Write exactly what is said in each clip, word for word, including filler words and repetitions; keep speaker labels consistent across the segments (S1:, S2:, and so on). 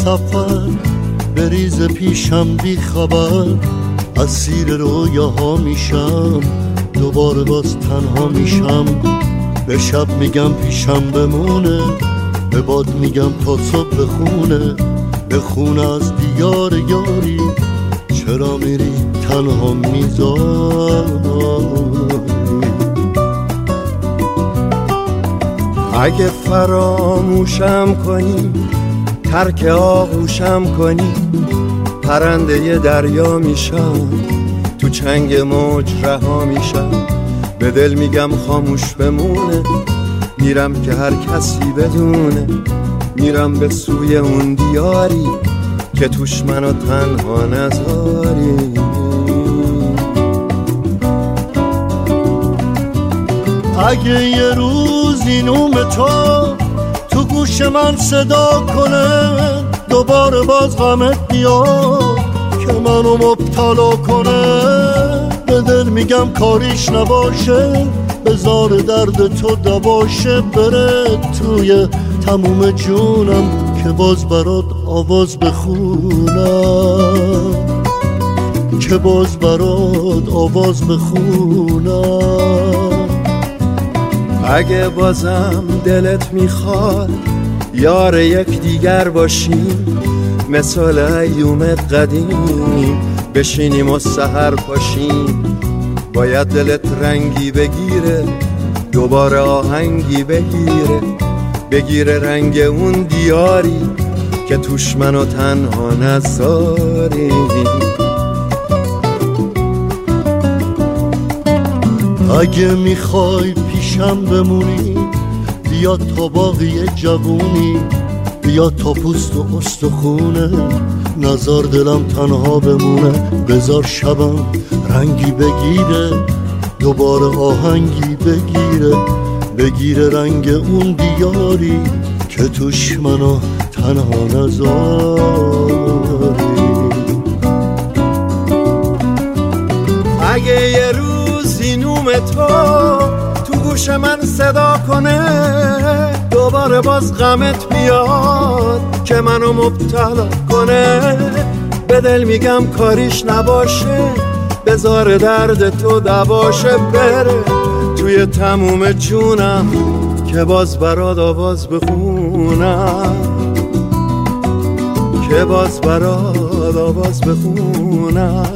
S1: سفر بریز پیشم بی خبر، اسیر رویاها میشم، دوباره باز تنها میشم. به شب میگم پیشم بمونه، به باد میگم تا صبح بخونه، بخونه از دیار یاری، چرا میری تنها میذاری.
S2: اگه فراموشم کنی، ترک آغوشم کنی، پرنده ی دریا میشم، تو چنگ موج رها میشم. به دل میگم خاموش بمونه، میرم که هر کسی بدونه، میرم به سوی اون دیاری که توش منو تنها نذاری.
S1: اگه یه روزی نوم تو تو گوش من صدا کنه، دوباره باز غمت بیاد که منو مبتلا کنه، به دل میگم کاریش نباشه، بذار درد تو دباشه، بره توی تموم جونم که باز برات آواز بخونم، که باز برات آواز بخونم.
S2: اگه بازم دلت میخواد یار یک دیگر باشیم، مثال ایوم قدیم بشینیم و سحر پاشیم. باید دلت رنگی بگیره، دوباره آهنگی بگیره، بگیره رنگ اون دیاری که توش منو تنها نذاری.
S1: اگه میخوای پیشم بمونی، بیا تا باقی جوونی، بیا تا پوست و استخونه، نزار دلم تنها بمونه، بذار شبم رنگی بگیره، دوباره آهنگی بگیره، بگیره رنگ اون دیاری که توش منو تنها نذاری.
S2: اگه یه روزی نوم تو تو گوش من صدا کنه، دوباره باز غمت بیاد که منو مبتلا کنه، به دل میگم کاریش نباشه، بذار درد تو دباشه، بره توی تموم جونم که باز برات آواز بخونم، که باز برات آواز بخونم.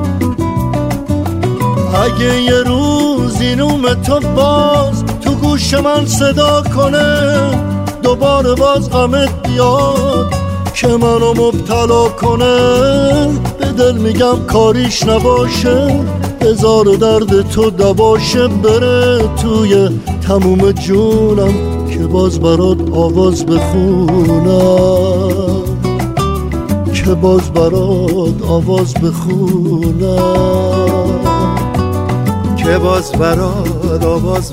S1: اگه یه روزی نوم تو باز تو گوش من صدا کنه، دوباره باز غمت بیاد که منو مبتلا کنه، به دل میگم کاریش نباشه، بذار درد تو دباشه، بره توی تموم جونم که باز برات آواز بخونم، که باز برات آواز بخونم،
S2: که باز برات آواز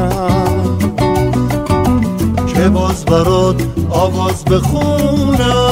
S2: بخونم،
S1: که باز برات آواز بخونم.